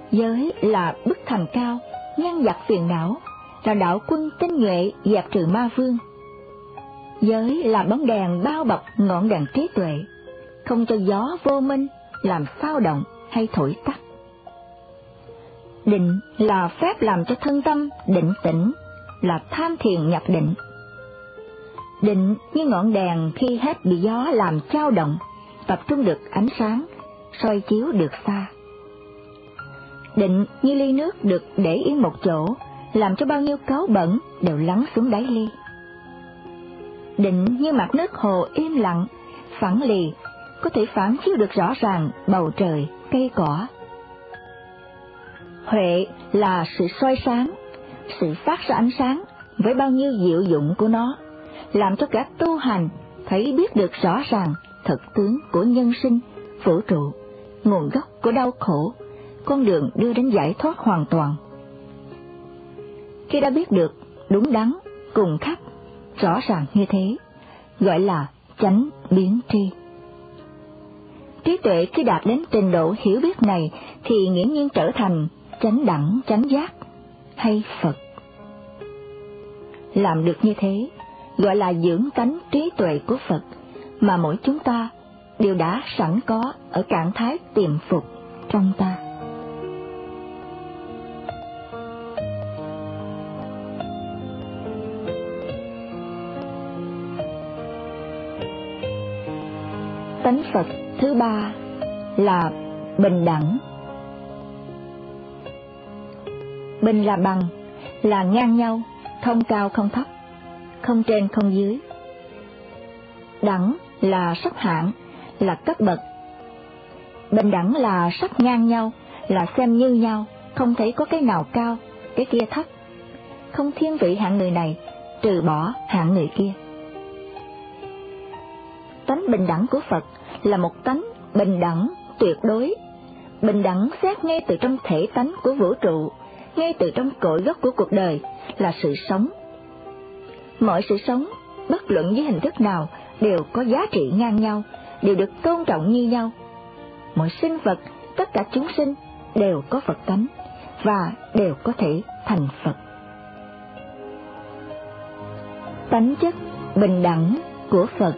Giới là bức thành cao, ngăn dặt phiền não, là đạo quân tinh nhuệ dẹp trừ ma vương. Giới là bóng đèn bao bọc ngọn đèn trí tuệ, không cho gió vô minh làm xao động hay thổi tắt. Định là phép làm cho thân tâm định tĩnh, là tham thiền nhập định. Định như ngọn đèn khi hết bị gió làm chao động, tập trung được ánh sáng, soi chiếu được xa. Định như ly nước được để yên một chỗ, làm cho bao nhiêu cáu bẩn đều lắng xuống đáy ly. Định như mặt nước hồ im lặng, phẳng lì, có thể phản chiếu được rõ ràng bầu trời, cây cỏ. Huệ là sự soi sáng, sự phát ra ánh sáng với bao nhiêu diệu dụng của nó, làm cho cả tu hành thấy biết được rõ ràng thực tướng của nhân sinh, vũ trụ, nguồn gốc của đau khổ, con đường đưa đến giải thoát hoàn toàn. Khi đã biết được đúng đắn, cùng khắc, rõ ràng như thế, gọi là chánh biến tri. Trí tuệ khi đạt đến trình độ hiểu biết này thì nghiễm nhiên trở thành chánh đẳng chánh giác hay Phật. Làm được như thế gọi là dưỡng tánh trí tuệ của Phật mà mỗi chúng ta đều đã sẵn có ở trạng thái tiềm phục trong ta. Tánh Phật thứ ba là bình đẳng. Bình là bằng, là ngang nhau, không cao không thấp, không trên không dưới. Đẳng là sắp hạng, là cấp bậc. Bình đẳng là sắp ngang nhau, là xem như nhau, không thấy có cái nào cao, cái kia thấp, không thiên vị hạng người này, trừ bỏ hạng người kia. Tánh bình đẳng của Phật là một tánh bình đẳng tuyệt đối, bình đẳng xét ngay từ trong thể tánh của vũ trụ, ngay từ trong cội gốc của cuộc đời là sự sống. Mọi sự sống, bất luận với hình thức nào, đều có giá trị ngang nhau, đều được tôn trọng như nhau. Mọi sinh vật, tất cả chúng sinh đều có Phật tánh và đều có thể thành Phật. Tánh chất bình đẳng của Phật.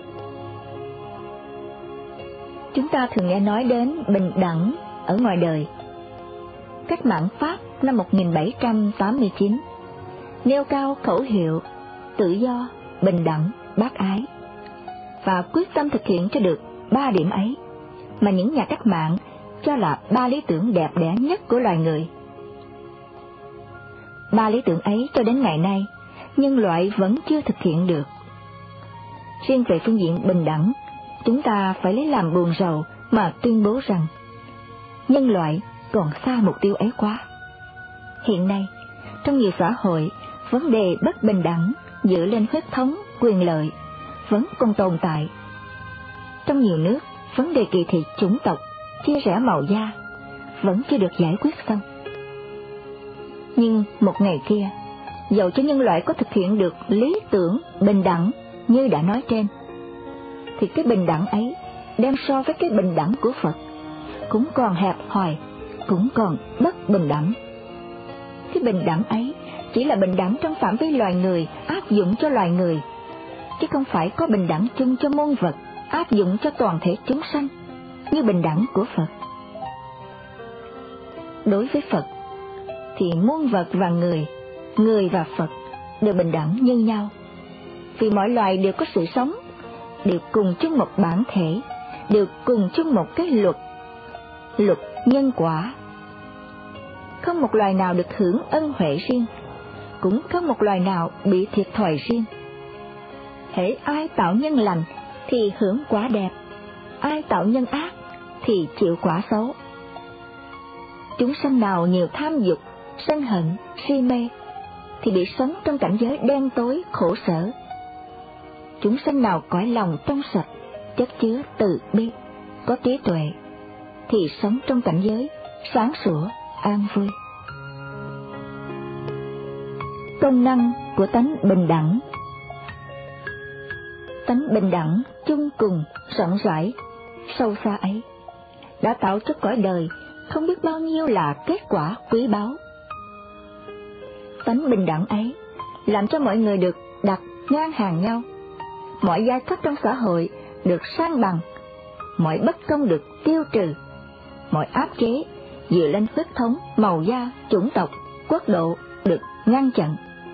Chúng ta thường nghe nói đến bình đẳng ở ngoài đời. Cách mạng Pháp năm 1789 nêu cao khẩu hiệu tự do, bình đẳng, bác ái, và quyết tâm thực hiện cho được 3 điểm ấy mà những nhà cách mạng cho là 3 lý tưởng đẹp đẽ nhất của loài người. 3 lý tưởng ấy cho đến ngày nay nhân loại vẫn chưa thực hiện được. Riêng về phương diện bình đẳng, chúng ta phải lấy làm buồn rầu mà tuyên bố rằng nhân loại còn xa mục tiêu ấy quá. Hiện nay, trong nhiều xã hội, vấn đề bất bình đẳng dựa lên huyết thống, quyền lợi vẫn còn tồn tại. Trong nhiều nước, vấn đề kỳ thị chủng tộc, chia rẽ màu da vẫn chưa được giải quyết xong. Nhưng một ngày kia, dầu cho nhân loại có thực hiện được lý tưởng bình đẳng như đã nói trên, thì cái bình đẳng ấy đem so với cái bình đẳng của Phật cũng còn hẹp hòi, cũng còn bất bình đẳng. Cái bình đẳng ấy chỉ là bình đẳng trong phạm vi loài người áp dụng cho loài người, chứ không phải có bình đẳng chung cho muôn vật áp dụng cho toàn thể chúng sanh như bình đẳng của Phật. Đối với Phật thì muôn vật và người và Phật đều bình đẳng như nhau, vì mọi loài đều có sự sống, đều cùng chung một bản thể, đều cùng chung một cái luật nhân quả. Không một loài nào được hưởng ân huệ riêng, cũng không một loài nào bị thiệt thòi riêng. Hễ ai tạo nhân lành thì hưởng quả đẹp, ai tạo nhân ác thì chịu quả xấu. Chúng sanh nào nhiều tham dục, sân hận, si mê thì bị sống trong cảnh giới đen tối khổ sở. Chúng sanh nào cõi lòng trong sạch, chất chứa từ bi, có trí tuệ thì sống trong cảnh giới sáng sủa, an vui. Công năng của tánh bình đẳng. Tánh bình đẳng chung cùng, rộng rãi, sâu xa ấy đã tạo cho cõi đời không biết bao nhiêu là kết quả quý báu. Tánh bình đẳng ấy làm cho mọi người được đặt ngang hàng nhau, mọi giai cấp trong xã hội được san bằng, mọi bất công được tiêu trừ, mọi áp chế dựa lên huyết thống, màu da, chủng tộc, quốc độ được ngăn chặn.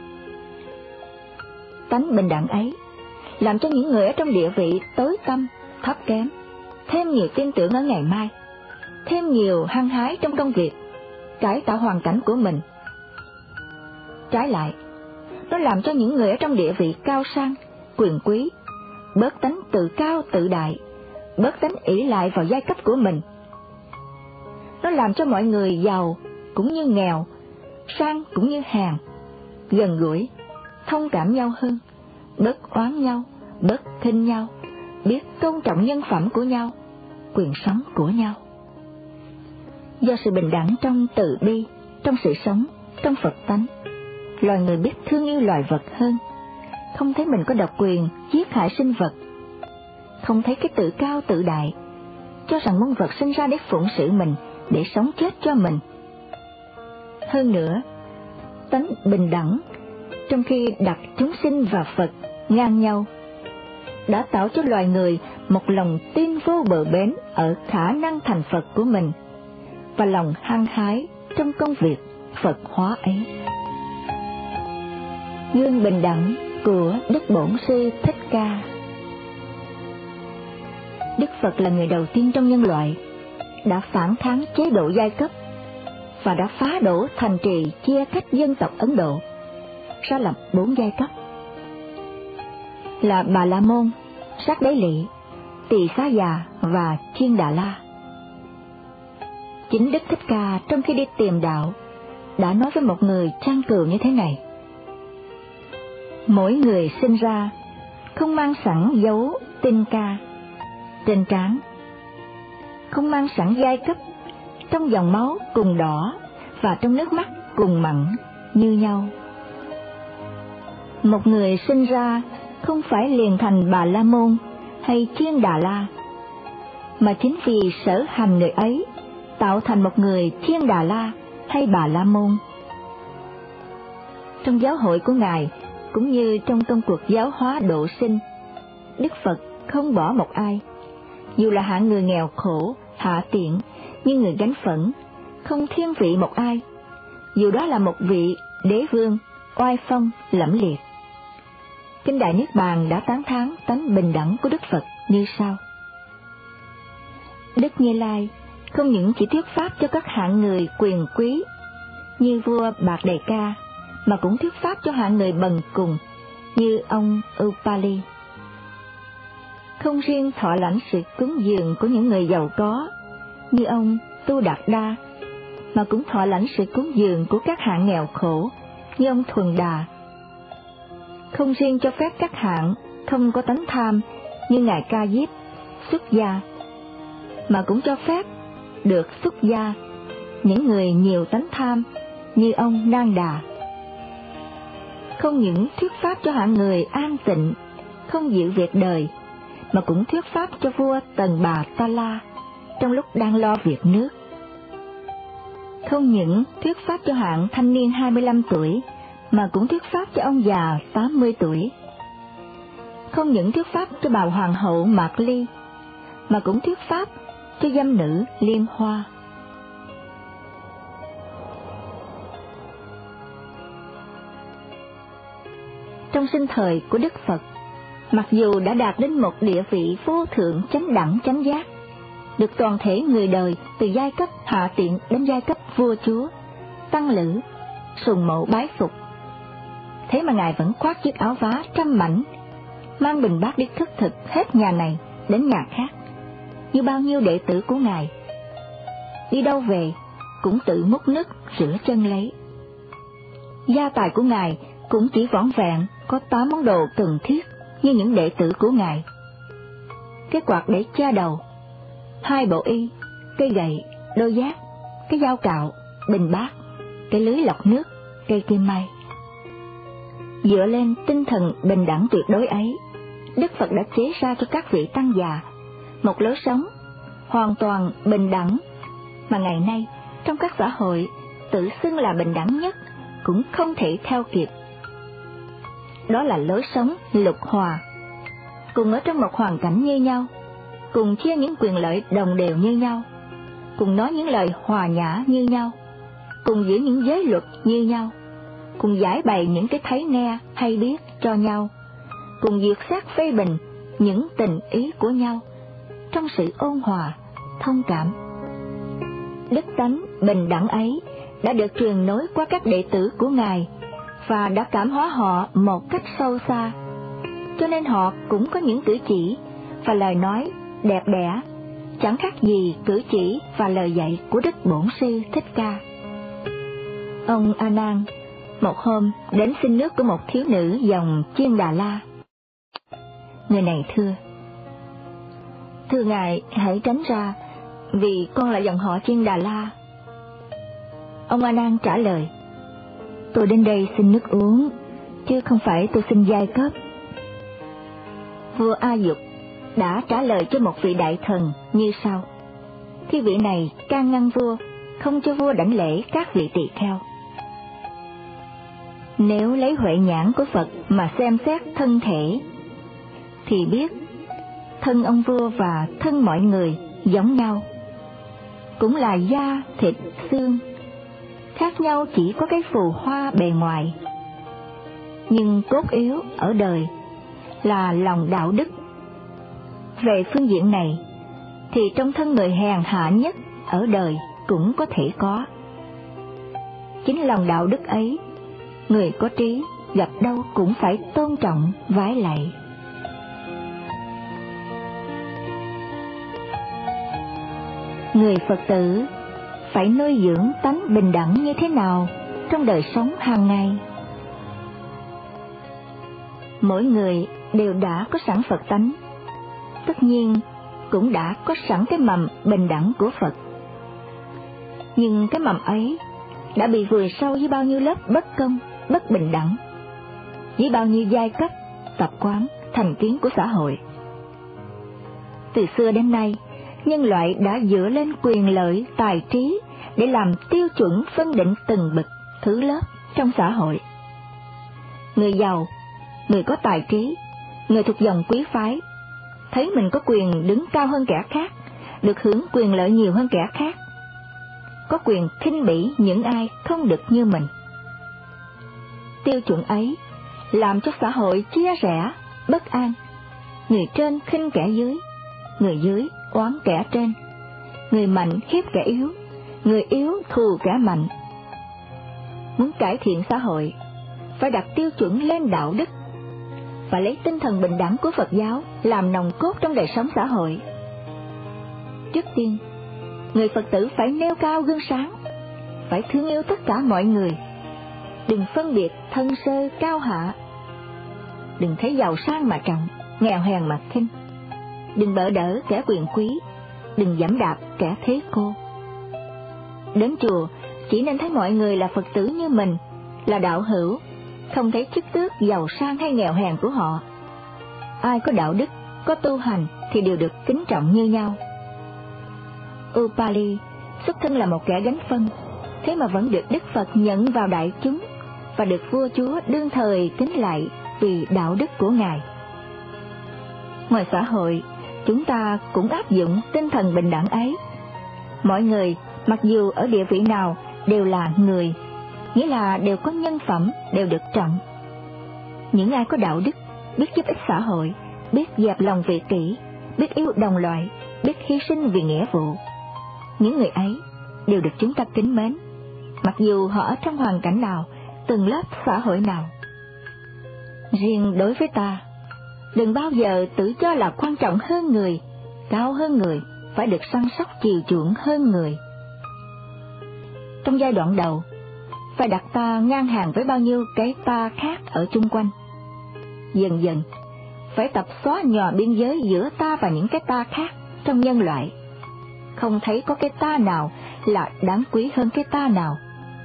Tánh bình đẳng ấy làm cho những người ở trong địa vị tối tăm, thấp kém thêm nhiều tin tưởng ở ngày mai, thêm nhiều hăng hái trong công việc, cải tạo hoàn cảnh của mình. Trái lại, nó làm cho những người ở trong địa vị cao sang, quyền quý bớt tánh tự cao tự đại, bớt tánh ỷ lại vào giai cấp của mình. Nó làm cho mọi người giàu cũng như nghèo, sang cũng như hèn, gần gũi, thông cảm nhau hơn, bớt oán nhau, bớt khinh nhau, biết tôn trọng nhân phẩm của nhau, quyền sống của nhau. Do sự bình đẳng trong từ bi, trong sự sống, trong Phật tánh, loài người biết thương yêu loài vật hơn, không thấy mình có độc quyền giết hại sinh vật, không thấy cái tự cao tự đại, cho rằng muôn vật sinh ra để phụng sự mình, để sống chết cho mình. Hơn nữa, tánh bình đẳng trong khi đặt chúng sinh và Phật ngang nhau đã tạo cho loài người một lòng tin vô bờ bến ở khả năng thành Phật của mình và lòng hăng hái trong công việc Phật hóa ấy. Gương bình đẳng của Đức Bổn Sư Thích Ca. Đức Phật là người đầu tiên trong nhân loại đã phản kháng chế độ giai cấp và đã phá đổ thành trì chia cách dân tộc Ấn Độ ra làm 4 giai cấp là Bà La Môn, Sát Đế Lị, Tỳ Xá Già và Chiên Đà La. Chính Đức Thích Ca trong khi đi tìm đạo đã nói với một người trang cường như thế này: mỗi người sinh ra không mang sẵn dấu tinh ca trên trán, không mang sẵn giai cấp, trong dòng máu cùng đỏ và trong nước mắt cùng mặn như nhau. Một người sinh ra không phải liền thành Bà La Môn hay Chiên Đà La, mà chính vì sở hành người ấy tạo thành một người Chiên Đà La hay Bà La Môn. Trong giáo hội của Ngài cũng như trong công cuộc giáo hóa độ sinh, Đức Phật không bỏ một ai, dù là hạng người nghèo khổ, hạ tiện, như người gánh phẫn, không thiên vị một ai, dù đó là một vị đế vương, oai phong, lẫm liệt. Kinh Đại Niết Bàn đã tán thán tánh bình đẳng của Đức Phật như sau: Đức Như Lai không những chỉ thuyết pháp cho các hạng người quyền quý như vua Bạc Đề Ca, mà cũng thuyết pháp cho hạng người bần cùng như ông Upali. Không riêng thọ lãnh sự cúng dường của những người giàu có như ông Tu Đạt Đa, mà cũng thọ lãnh sự cúng dường của các hạng nghèo khổ như ông Thuần Đà. Không riêng cho phép các hạng không có tánh tham như ngài Ca Diếp xuất gia, mà cũng cho phép được xuất gia những người nhiều tánh tham như ông Nang Đà. Không những thuyết pháp cho hạng người an tịnh, không giữ việc đời, mà cũng thuyết pháp cho vua Tần Bà Ta La trong lúc đang lo việc nước. Không những thuyết pháp cho hạng thanh niên 25 tuổi, mà cũng thuyết pháp cho ông già 80 tuổi. Không những thuyết pháp cho bà hoàng hậu Mạc Ly, mà cũng thuyết pháp cho dâm nữ Liên Hoa. Trong sinh thời của Đức Phật, mặc dù đã đạt đến một địa vị vô thượng chánh đẳng chánh giác, được toàn thể người đời từ giai cấp hạ tiện đến giai cấp vua chúa, tăng lữ, sùng mộ bái phục, thế mà Ngài vẫn khoác chiếc áo vá trăm mảnh, mang bình bát đi khất thực hết nhà này đến nhà khác, như bao nhiêu đệ tử của Ngài. Đi đâu về cũng tự múc nước rửa chân lấy. Gia tài của Ngài cũng chỉ vỏn vẹn có 8 món đồ cần thiết như những đệ tử của Ngài: cái quạt để cha đầu, 2 bộ y, cây gậy, đôi giác, cái dao cạo, bình bát, cái lưới lọc nước, cây kim may. Dựa lên tinh thần bình đẳng tuyệt đối ấy, Đức Phật đã chế ra cho các vị tăng già một lối sống hoàn toàn bình đẳng, mà ngày nay trong các xã hội tự xưng là bình đẳng nhất cũng không thể theo kịp. Đó là lối sống lục hòa, cùng ở trong một hoàn cảnh như nhau, cùng chia những quyền lợi đồng đều như nhau, cùng nói những lời hòa nhã như nhau, cùng giữ những giới luật như nhau, cùng giải bày những cái thấy nghe hay biết cho nhau, cùng duyệt xét phê bình những tình ý của nhau trong sự ôn hòa, thông cảm. Đức tánh bình đẳng ấy đã được truyền nối qua các đệ tử của Ngài và đã cảm hóa họ một cách sâu xa, cho nên họ cũng có những cử chỉ và lời nói đẹp đẽ, chẳng khác gì cử chỉ và lời dạy của Đức Bổn Sư Thích Ca. Ông A Nan một hôm đến xin nước của một thiếu nữ dòng Chiên Đà La. Người này thưa ngài, hãy tránh ra, vì con là dòng họ Chiên Đà La. Ông A Nan trả lời, tôi đến đây xin nước uống, chứ không phải tôi xin giai cấp. Vua A Dục đã trả lời cho một vị đại thần như sau, khi vị này can ngăn vua, không cho vua đảnh lễ các vị tỳ kheo. Nếu lấy huệ nhãn của Phật mà xem xét thân thể, thì biết thân ông vua và thân mọi người giống nhau, cũng là da, thịt, xương, khác nhau chỉ có cái phù hoa bề ngoài. Nhưng cốt yếu ở đời là lòng đạo đức. Về phương diện này, thì trong thân người hèn hạ nhất ở đời cũng có thể có. Chính lòng đạo đức ấy, người có trí gặp đâu cũng phải tôn trọng vái lạy. Người Phật tử phải nuôi dưỡng tánh bình đẳng như thế nào trong đời sống hàng ngày? Mỗi người đều đã có sẵn Phật tánh, tất nhiên cũng đã có sẵn cái mầm bình đẳng của Phật. Nhưng cái mầm ấy đã bị vùi sâu dưới bao nhiêu lớp bất công, bất bình đẳng, dưới bao nhiêu giai cấp, tập quán, thành kiến của xã hội. Từ xưa đến nay, nhân loại đã dựa lên quyền lợi, tài trí để làm tiêu chuẩn phân định từng bậc, thứ lớp trong xã hội. Người giàu, người có tài trí, người thuộc dòng quý phái, thấy mình có quyền đứng cao hơn kẻ khác, được hưởng quyền lợi nhiều hơn kẻ khác, có quyền khinh bỉ những ai không được như mình. Tiêu chuẩn ấy làm cho xã hội chia rẽ, bất an, người trên khinh kẻ dưới, người dưới oán kẻ trên, người mạnh hiếp kẻ yếu, người yếu thù kẻ mạnh. Muốn cải thiện xã hội, phải đặt tiêu chuẩn lên đạo đức, và lấy tinh thần bình đẳng của Phật giáo làm nòng cốt trong đời sống xã hội. Trước tiên, người Phật tử phải nêu cao gương sáng, phải thương yêu tất cả mọi người, đừng phân biệt thân sơ cao hạ, đừng thấy giàu sang mà trọng, nghèo hèn mà khinh, đừng bợ đỡ kẻ quyền quý, đừng giẫm đạp kẻ thế cô. Đến chùa chỉ nên thấy mọi người là Phật tử như mình, là đạo hữu, không thấy chức tước giàu sang hay nghèo hèn của họ. Ai có đạo đức, có tu hành thì đều được kính trọng như nhau. Upali xuất thân là một kẻ gánh phân, thế mà vẫn được Đức Phật nhận vào đại chúng và được vua chúa đương thời kính lạy vì đạo đức của Ngài. Ngoài xã hội, chúng ta cũng áp dụng tinh thần bình đẳng ấy. Mọi người, mặc dù ở địa vị nào, đều là người, nghĩa là đều có nhân phẩm, đều được trọng. Những ai có đạo đức, biết giúp ích xã hội, biết dẹp lòng vị kỷ, biết yêu đồng loại, biết hy sinh vì nghĩa vụ, những người ấy đều được chúng ta kính mến, mặc dù họ ở trong hoàn cảnh nào, từng lớp xã hội nào. Riêng đối với ta, đừng bao giờ tự cho là quan trọng hơn người, cao hơn người, phải được săn sóc chiều chuộng hơn người. Trong giai đoạn đầu, phải đặt ta ngang hàng với bao nhiêu cái ta khác ở chung quanh. Dần dần, phải tập xóa nhòa biên giới giữa ta và những cái ta khác trong nhân loại. Không thấy có cái ta nào là đáng quý hơn cái ta nào.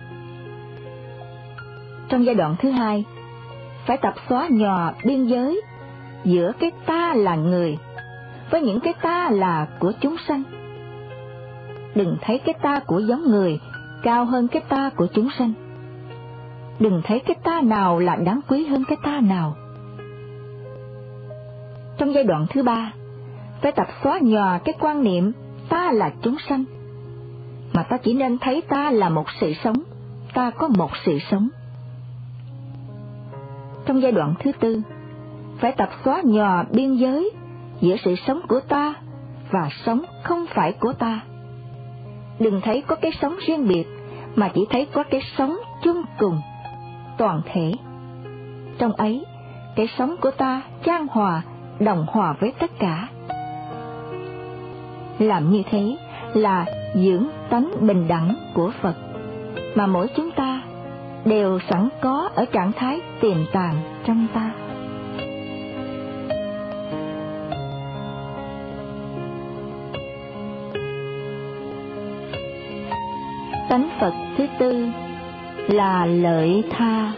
Trong giai đoạn thứ hai, phải tập xóa nhòa biên giới giữa cái ta là người với những cái ta là của chúng sanh. đừng thấy cái ta của giống người cao hơn cái ta của chúng sanh. Đừng thấy cái ta nào là đáng quý hơn cái ta nào. Trong giai đoạn thứ 3, phải tập xóa nhòa cái quan niệm ta là chúng sanh, mà ta chỉ nên thấy ta là một sự sống, ta có một sự sống. Trong giai đoạn thứ 4, phải tập xóa nhòa biên giới giữa sự sống của ta và sống không phải của ta. Đừng thấy có cái sống riêng biệt, mà chỉ thấy có cái sống chung cùng, toàn thể. Trong ấy, cái sống của ta chan hòa, đồng hòa với tất cả. Làm như thế là dưỡng tánh bình đẳng của Phật, mà mỗi chúng ta đều sẵn có ở trạng thái tiềm tàng trong ta. Tánh Phật thứ 4 là lợi tha.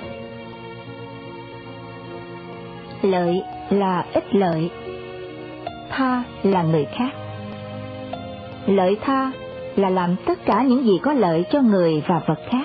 Lợi là ích lợi, tha là người khác. Lợi tha là làm tất cả những gì có lợi cho người và vật khác.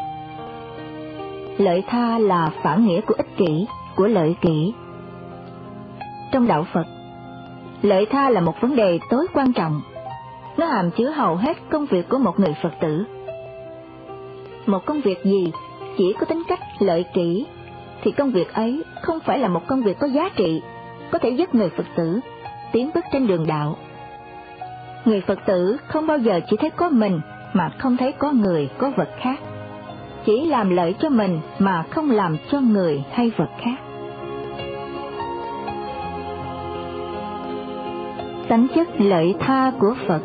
Lợi tha là phản nghĩa của ích kỷ, của lợi kỷ. Trong đạo Phật, lợi tha là một vấn đề tối quan trọng. Nó hàm chứa hầu hết công việc của một người Phật tử. Một công việc gì chỉ có tính cách lợi kỷ, thì công việc ấy không phải là một công việc có giá trị, có thể giúp người Phật tử tiến bước trên đường đạo. Người Phật tử không bao giờ chỉ thấy có mình mà không thấy có người, có vật khác. Chỉ làm lợi cho mình mà không làm cho người hay vật khác. Tánh chất lợi tha của Phật.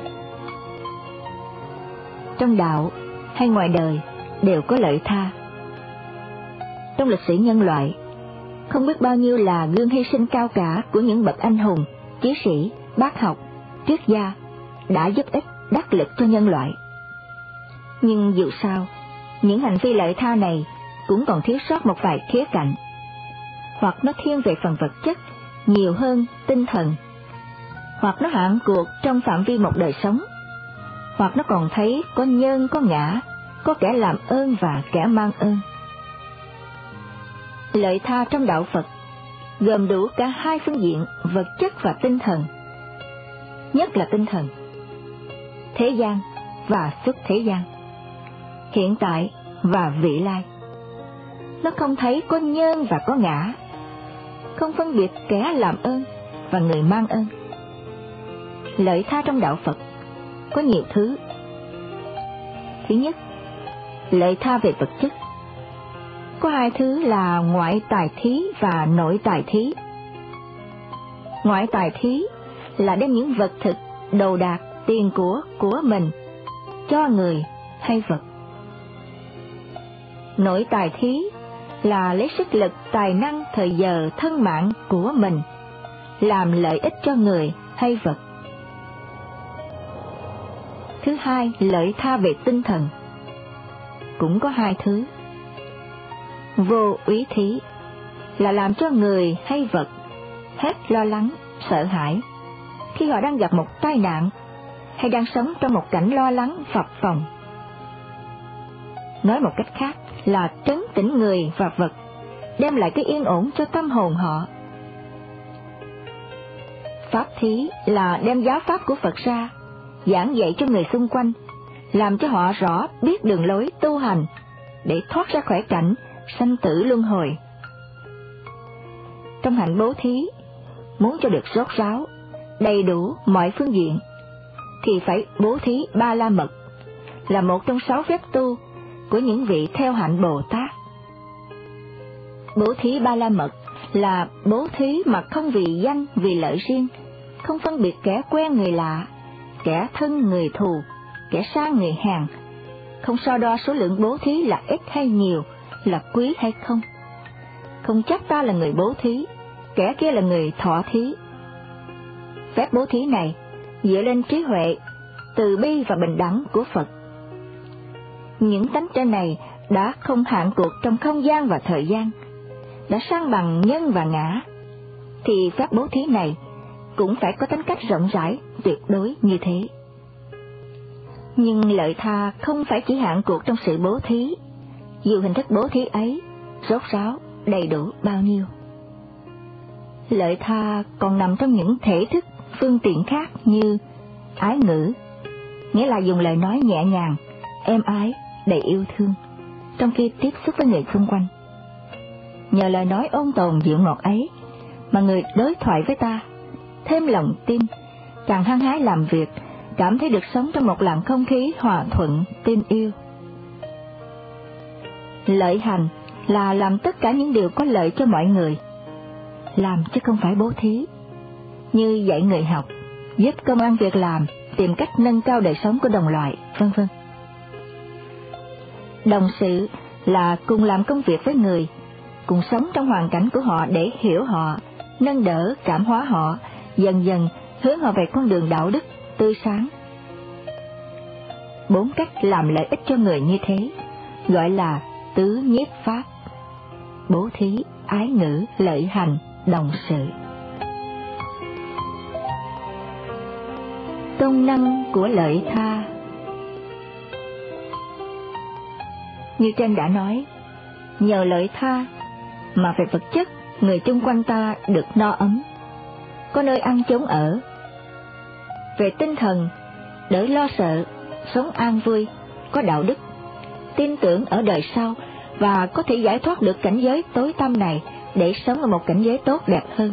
Trong đạo hay ngoài đời đều có lợi tha. Trong lịch sử nhân loại, không biết bao nhiêu là gương hy sinh cao cả của những bậc anh hùng, chí sĩ, bác học, triết gia đã giúp ích đắc lực cho nhân loại. Nhưng dù sao, những hành vi lợi tha này cũng còn thiếu sót một vài khía cạnh. Hoặc nó thiên về phần vật chất nhiều hơn tinh thần, hoặc nó hạn cuộc trong phạm vi một đời sống, hoặc nó còn thấy có nhân có ngã, có kẻ làm ơn và kẻ mang ơn. Lợi tha trong đạo Phật gồm đủ cả hai phương diện vật chất và tinh thần. Nhất là tinh thần, thế gian và xuất thế gian, hiện tại và vị lai. Nó không thấy có nhân và có ngã, không phân biệt kẻ làm ơn và người mang ơn. Lợi tha trong đạo Phật có nhiều thứ. Thứ nhất, lợi tha về vật chất. Có hai thứ là ngoại tài thí và nội tài thí. Ngoại tài thí là đem những vật thực, đồ đạc, tiền của mình cho người hay vật. Nội tài thí là lấy sức lực, tài năng, thời giờ, thân mạng của mình làm lợi ích cho người hay vật. Thứ hai, lợi tha về tinh thần. Cũng có hai thứ. Vô úy thí là làm cho người hay vật hết lo lắng, sợ hãi khi họ đang gặp một tai nạn hay đang sống trong một cảnh lo lắng phập phồng. Nói một cách khác là trấn tĩnh người và vật, đem lại cái yên ổn cho tâm hồn họ. Pháp thí là đem giáo pháp của Phật ra, giảng dạy cho người xung quanh, làm cho họ rõ biết đường lối tu hành để thoát ra khỏi cảnh sanh tử luân hồi. Trong hạnh bố thí, muốn cho được rốt ráo, đầy đủ mọi phương diện, thì phải bố thí Ba La Mật, là một trong 6 phép tu của những vị theo hạnh Bồ Tát. Bố thí Ba La Mật là bố thí mà không vì danh, vì lợi riêng, không phân biệt kẻ quen người lạ, kẻ thân người thù, kẻ sang người hèn, không so đo số lượng bố thí là ít hay nhiều, là quý hay không. Không chắc ta là người bố thí, kẻ kia là người thọ thí. Phép bố thí này dựa lên trí huệ, từ bi và bình đẳng của Phật. Những tánh trên này đã không hạn cuộc trong không gian và thời gian, đã san bằng nhân và ngã, thì phép bố thí này cũng phải có tính cách rộng rãi, tuyệt đối như thế. Nhưng lợi tha không phải chỉ hạn cuộc trong sự bố thí, dù hình thức bố thí ấy rốt ráo đầy đủ bao nhiêu. Lợi tha còn nằm trong những thể thức phương tiện khác như ái ngữ, nghĩa là dùng lời nói nhẹ nhàng, êm ái, đầy yêu thương, trong khi tiếp xúc với người xung quanh. Nhờ lời nói ôn tồn dịu ngọt ấy mà người đối thoại với ta thêm lòng tin, càng hăng hái làm việc, cảm thấy được sống trong một làn không khí hòa thuận, tin yêu. Lợi hành là làm tất cả những điều có lợi cho mọi người, làm chứ không phải bố thí, như dạy người học, giúp công ăn việc làm, tìm cách nâng cao đời sống của đồng loại, vân vân. Đồng sự là cùng làm công việc với người, cùng sống trong hoàn cảnh của họ để hiểu họ, nâng đỡ, cảm hóa họ, dần dần hướng họ về con đường đạo đức tươi sáng. 4 cách làm lợi ích cho người như thế gọi là tứ nhiếp pháp: bố thí, ái ngữ, lợi hành, đồng sự. Công năng của lợi tha. Như trên đã nói, nhờ lợi tha mà về vật chất người chung quanh ta được no ấm, có nơi ăn chốn ở. Về tinh thần, đỡ lo sợ, sống an vui, có đạo đức, tin tưởng ở đời sau và có thể giải thoát được cảnh giới tối tăm này để sống ở một cảnh giới tốt đẹp hơn.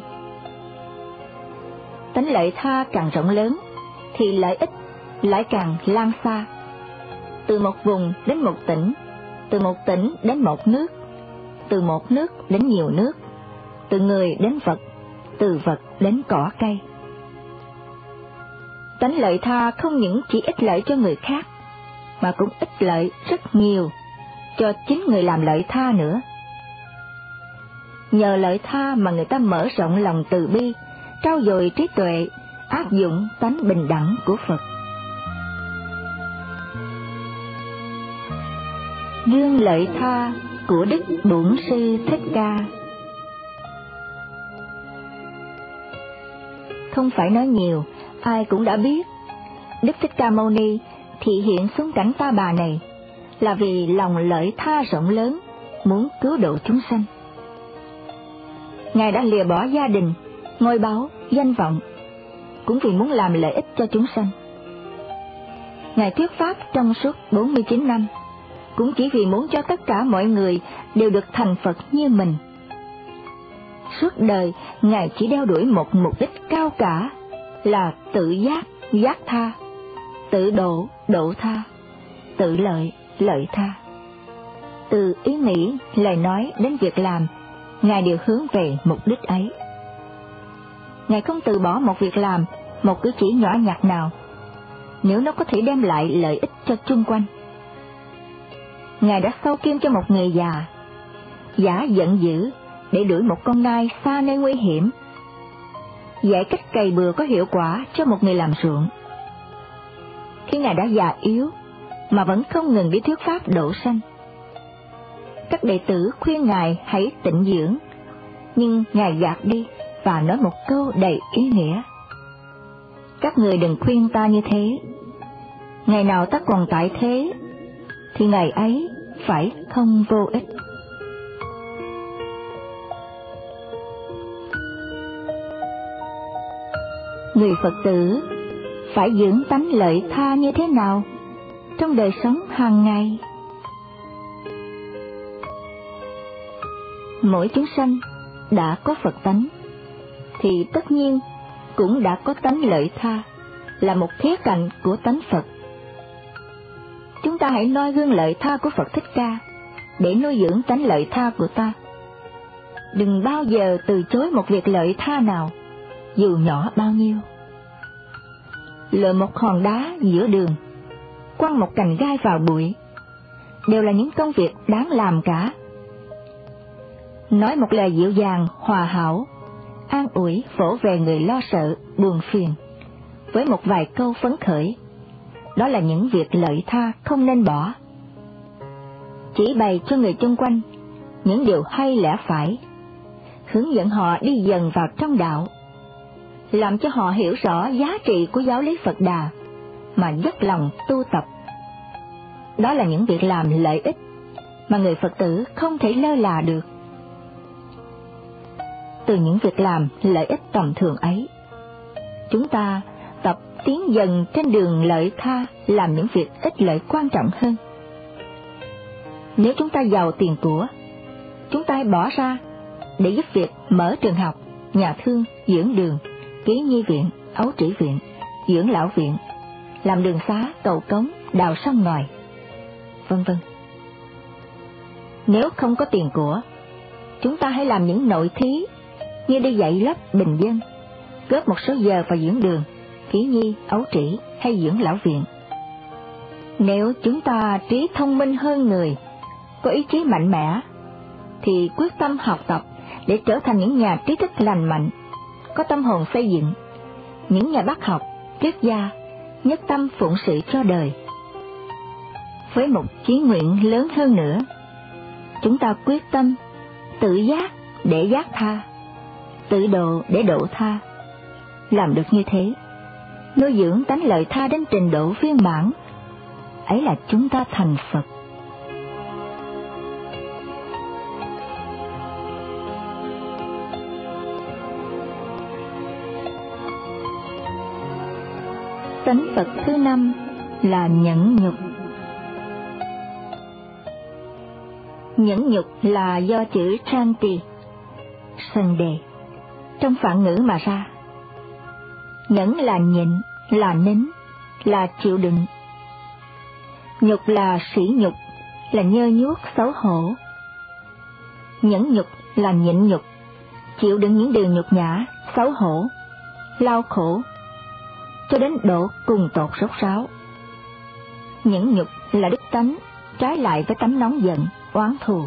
Tánh lợi tha càng rộng lớn thì lợi ích lại càng lan xa, từ một vùng đến một tỉnh, từ một tỉnh đến một nước, từ một nước đến nhiều nước, từ người đến vật, từ vật đến cỏ cây. Tánh lợi tha không những chỉ ích lợi cho người khác, mà cũng ích lợi rất nhiều cho chính người làm lợi tha nữa. Nhờ lợi tha mà người ta mở rộng lòng từ bi, trau dồi trí tuệ, áp dụng tánh bình đẳng của Phật. Gương lợi tha của Đức Bổn Sư Thích Ca. Không phải nói nhiều, ai cũng đã biết, Đức Thích Ca Mâu Ni thị hiện xuống cảnh Ta Bà này là vì lòng lợi tha rộng lớn, muốn cứu độ chúng sanh. Ngài đã lìa bỏ gia đình, ngôi báu, danh vọng, cũng vì muốn làm lợi ích cho chúng sanh. Ngài thuyết pháp trong suốt 49 năm, cũng chỉ vì muốn cho tất cả mọi người đều được thành Phật như mình. Suốt đời, Ngài chỉ đeo đuổi một mục đích cao cả là tự giác, giác tha, tự độ, độ tha, tự lợi, lợi tha. Từ ý nghĩ, lời nói đến việc làm, Ngài đều hướng về mục đích ấy. Ngài không từ bỏ một việc làm, một cử chỉ nhỏ nhặt nào, nếu nó có thể đem lại lợi ích cho chung quanh. Ngài đã sâu kim cho một người già, giả giận dữ để đuổi một con nai xa nơi nguy hiểm, dạy cách cày bừa có hiệu quả cho một người làm ruộng. Khi Ngài đã già yếu mà vẫn không ngừng đi thuyết pháp độ sanh, các đệ tử khuyên Ngài hãy tịnh dưỡng, nhưng Ngài gạt đi và nói một câu đầy ý nghĩa: các người đừng khuyên ta như thế, ngày nào ta còn tại thế thì ngày ấy phải không vô ích. Người Phật tử phải dưỡng tánh lợi tha như thế nào trong đời sống hàng ngày? Mỗi chúng sanh đã có Phật tánh, thì tất nhiên cũng đã có tánh lợi tha, là một khía cạnh của tánh Phật. Chúng ta hãy noi gương lợi tha của Phật Thích Ca để nuôi dưỡng tánh lợi tha của ta. Đừng bao giờ từ chối một việc lợi tha nào, dù nhỏ bao nhiêu. Lựa một hòn đá giữa đường, quăng một cành gai vào bụi, đều là những công việc đáng làm cả. Nói một lời dịu dàng, hòa hảo, an ủi vỗ về người lo sợ, buồn phiền, với một vài câu phấn khởi, đó là những việc lợi tha không nên bỏ. Chỉ bày cho người chung quanh những điều hay lẽ phải, hướng dẫn họ đi dần vào trong đạo, làm cho họ hiểu rõ giá trị của giáo lý Phật Đà, mà dốc lòng tu tập đó là những việc làm lợi ích mà người Phật tử không thể lơ là được. Từ những việc làm lợi ích tầm thường ấy, chúng ta tập tiến dần trên đường lợi tha làm những việc ích lợi quan trọng hơn. Nếu chúng ta giàu tiền của, chúng ta hãy bỏ ra để giúp việc mở trường học, nhà thương, dưỡng đường, ký nhi viện, ấu trĩ viện, dưỡng lão viện, làm đường xá, cầu cống, đào sông ngòi, vân vân. Nếu không có tiền của, chúng ta hãy làm những nội thí như đi dạy lớp bình dân, góp một số giờ vào dưỡng đường, ký nhi, ấu trĩ hay dưỡng lão viện. Nếu chúng ta trí thông minh hơn người, có ý chí mạnh mẽ, thì quyết tâm học tập để trở thành những nhà trí thức lành mạnh, có tâm hồn xây dựng, những nhà bác học, triết gia, nhất tâm phụng sự cho đời. Với một chí nguyện lớn hơn nữa, chúng ta quyết tâm tự giác để giác tha, tự độ để độ tha. Làm được như thế, nuôi dưỡng tánh lợi tha đến trình độ viên mãn, ấy là chúng ta thành Phật. Tánh Phật thứ 5 là nhẫn nhục. Nhẫn nhục là do chữ Shanti, sân đề, trong phạn ngữ mà ra. Nhẫn là nhịn, là nín, là chịu đựng. Nhục là sỉ nhục, là nhơ nhuốc xấu hổ. Nhẫn nhục là nhịn nhục, chịu đựng những điều nhục nhã, xấu hổ, lao khổ, cho đến độ cùng tột rốt ráo. Nhẫn nhục là đức tánh trái lại với tánh nóng giận, oán thù.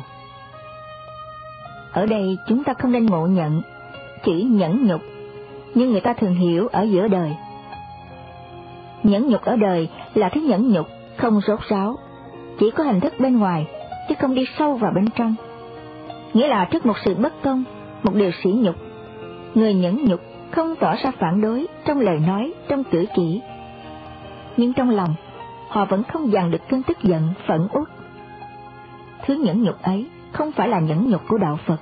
Ở đây chúng ta không nên ngộ nhận chữ nhẫn nhục nhưng người ta thường hiểu ở giữa đời. Nhẫn nhục ở đời là thứ nhẫn nhục không rốt ráo, chỉ có hình thức bên ngoài chứ không đi sâu vào bên trong. Nghĩa là trước một sự bất công, một điều sỉ nhục, người nhẫn nhục không tỏ ra phản đối trong lời nói, trong cử chỉ, nhưng trong lòng họ vẫn không dằn được cơn tức giận, phẫn uất. Thứ nhẫn nhục ấy không phải là nhẫn nhục của đạo Phật.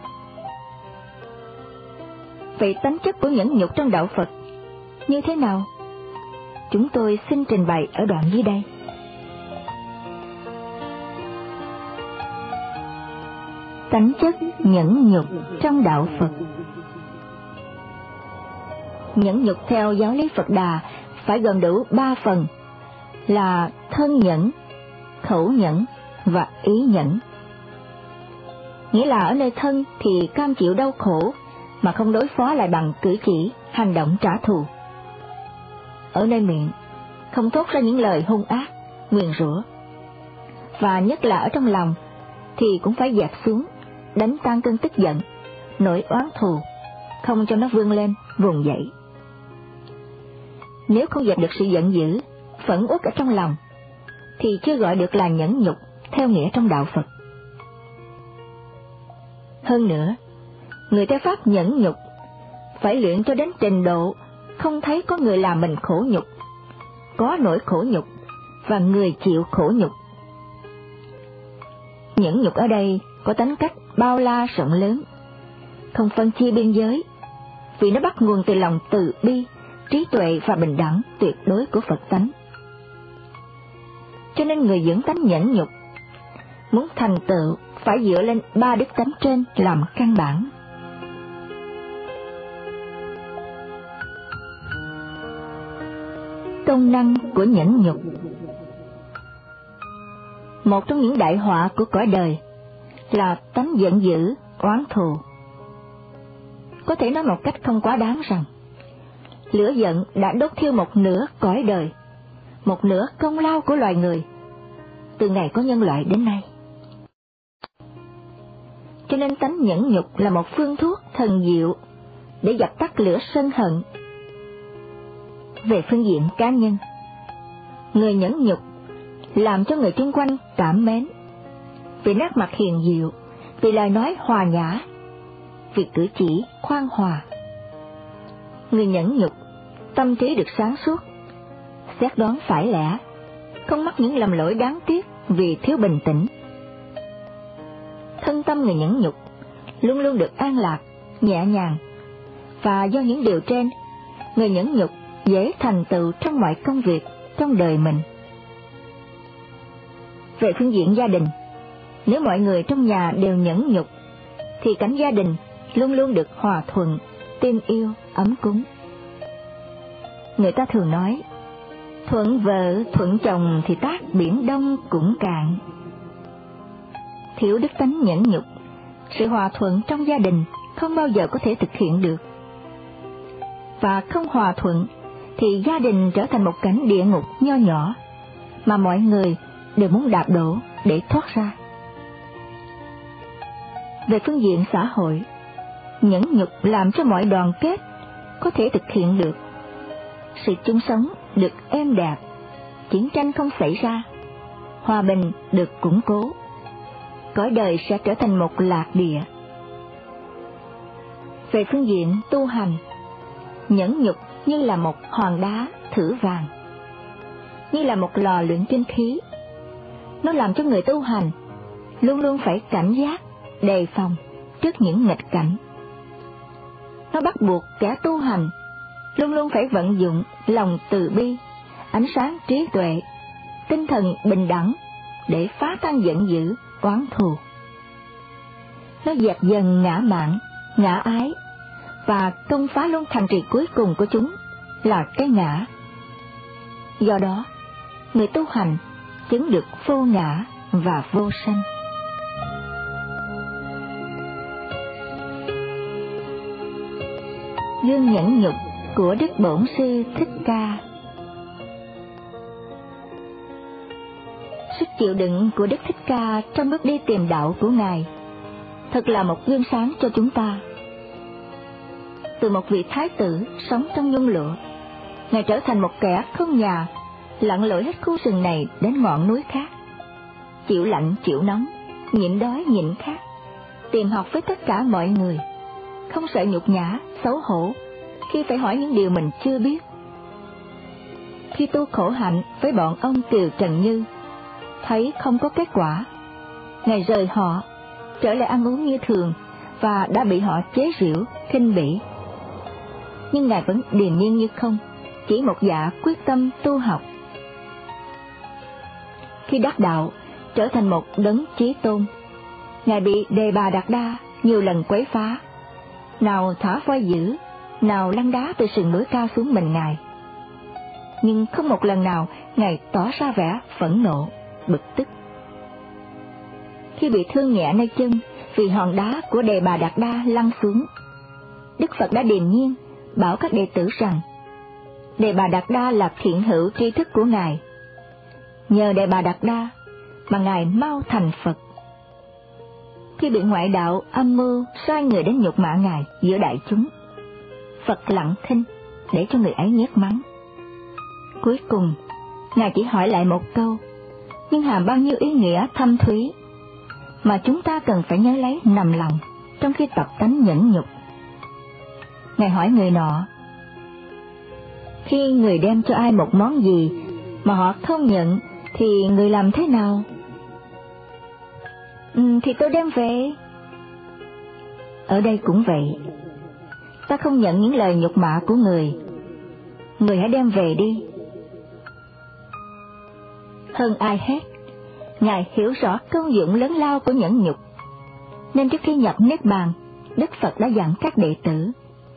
Vậy tánh chất của nhẫn nhục trong đạo Phật như thế nào? Chúng tôi xin trình bày ở đoạn dưới đây. Tánh chất nhẫn nhục trong đạo Phật. Nhẫn nhục theo giáo lý Phật Đà phải gồm đủ 3 phần là thân nhẫn, khẩu nhẫn và ý nhẫn. Nghĩa là ở nơi thân thì cam chịu đau khổ mà không đối phó lại bằng cử chỉ, hành động trả thù. Ở nơi miệng không thốt ra những lời hung ác, nguyền rủa. Và nhất là ở trong lòng thì cũng phải dẹp xuống, đánh tan cơn tức giận, nỗi oán thù, không cho nó vươn lên, vùng dậy. Nếu không dẹp được sự giận dữ, phẫn uất ở trong lòng, thì chưa gọi được là nhẫn nhục theo nghĩa trong đạo Phật. Hơn nữa, người theo pháp nhẫn nhục phải luyện cho đến trình độ không thấy có người làm mình khổ nhục, có nỗi khổ nhục và người chịu khổ nhục. Nhẫn nhục ở đây có tính cách bao la rộng lớn, không phân chia biên giới, vì nó bắt nguồn từ lòng từ bi, trí tuệ và bình đẳng tuyệt đối của Phật tánh. Cho nên người dưỡng tánh nhẫn nhục muốn thành tựu phải dựa lên 3 đức tánh trên làm căn bản. Công năng của nhẫn nhục. Một trong những đại họa của cõi đời là tánh giận dữ, oán thù. Có thể nói một cách không quá đáng rằng lửa giận đã đốt thiêu một nửa cõi đời, một nửa công lao của loài người từ ngày có nhân loại đến nay. Cho nên tánh nhẫn nhục là một phương thuốc thần diệu để dập tắt lửa sân hận. Về phương diện cá nhân, người nhẫn nhục làm cho người xung quanh cảm mến, vì nét mặt hiền diệu, vì lời nói hòa nhã, vì cử chỉ khoan hòa. Người nhẫn nhục, tâm trí được sáng suốt, xét đoán phải lẽ, không mắc những lầm lỗi đáng tiếc vì thiếu bình tĩnh. Thân tâm người nhẫn nhục luôn luôn được an lạc, nhẹ nhàng, và do những điều trên, người nhẫn nhục dễ thành tựu trong mọi công việc trong đời mình. Về phương diện gia đình, nếu mọi người trong nhà đều nhẫn nhục, thì cảnh gia đình luôn luôn được hòa thuận, tin yêu, ấm cúng. Người ta thường nói, thuận vợ thuận chồng thì tát biển Đông cũng cạn. Thiếu đức tánh nhẫn nhục, sự hòa thuận trong gia đình không bao giờ có thể thực hiện được. Và không hòa thuận thì gia đình trở thành một cảnh địa ngục nho nhỏ mà mọi người đều muốn đạp đổ để thoát ra. Về phương diện xã hội, nhẫn nhục làm cho mọi đoàn kết có thể thực hiện được. Sự chung sống được êm đẹp, chiến tranh không xảy ra, hòa bình được củng cố, cõi đời sẽ trở thành một lạc địa. Về phương diện tu hành, nhẫn nhục như là một hòn đá thử vàng, như là một lò luyện chân khí. Nó làm cho người tu hành luôn luôn phải cảnh giác, đề phòng trước những nghịch cảnh. Nó bắt buộc kẻ tu hành luôn luôn phải vận dụng lòng từ bi, ánh sáng trí tuệ, tinh thần bình đẳng để phá tan giận dữ, oán thù. Nó dẹp dần ngã mạn, ngã ái, và công phá luôn thành trì cuối cùng của chúng là cái ngã. Do đó, người tu hành chứng được vô ngã và vô sanh. Gương nhẫn nhục của Đức Bổn Sư Thích Ca. Sức chịu đựng của Đức Thích Ca trong bước đi tìm đạo của Ngài thật là một gương sáng cho chúng ta. Từ một vị thái tử sống trong nhung lụa, Ngài trở thành một kẻ không nhà, lặn lội hết khu rừng này đến ngọn núi khác, chịu lạnh chịu nóng, nhịn đói nhịn khát, tìm học với tất cả mọi người, không sợ nhục nhã, xấu hổ khi phải hỏi những điều mình chưa biết. Khi tu khổ hạnh với bọn ông Kiều Trần Như, thấy không có kết quả, Ngài rời họ, trở lại ăn uống như thường và đã bị họ chế giễu, khinh bỉ. Nhưng Ngài vẫn điềm nhiên như không, chỉ một dạ quyết tâm tu học. Khi đắc đạo, trở thành một đấng chí tôn, Ngài bị Đề Bà Đạt Đa nhiều lần quấy phá, nào thả voi dữ, nào lăn đá từ sườn núi cao xuống mình Ngài. Nhưng không một lần nào Ngài tỏ ra vẻ phẫn nộ, bực tức. Khi bị thương nhẹ nơi chân vì hòn đá của Đề Bà Đạt Đa lăn xuống, Đức Phật đã điềm nhiên bảo các đệ tử rằng Đề Bà Đạt Đa là thiện hữu tri thức của Ngài. Nhờ Đề Bà Đạt Đa mà Ngài mau thành Phật. Khi bị ngoại đạo âm mưu sai người đến nhục mạ Ngài giữa đại chúng, Phật lặng thinh để cho người ấy nhét mắng. Cuối cùng, Ngài chỉ hỏi lại một câu, nhưng hàm bao nhiêu ý nghĩa thâm thúy mà chúng ta cần phải nhớ lấy nằm lòng trong khi tập tánh nhẫn nhục. Ngài hỏi người nọ, khi người đem cho ai một món gì mà họ không nhận thì người làm thế nào? Thì tôi đem về. Ở đây cũng vậy, ta không nhận những lời nhục mạ của người hãy đem về đi. Hơn ai hết, Ngài hiểu rõ công dụng lớn lao của nhẫn nhục, nên trước khi nhập Niết Bàn, Đức Phật đã dặn các đệ tử,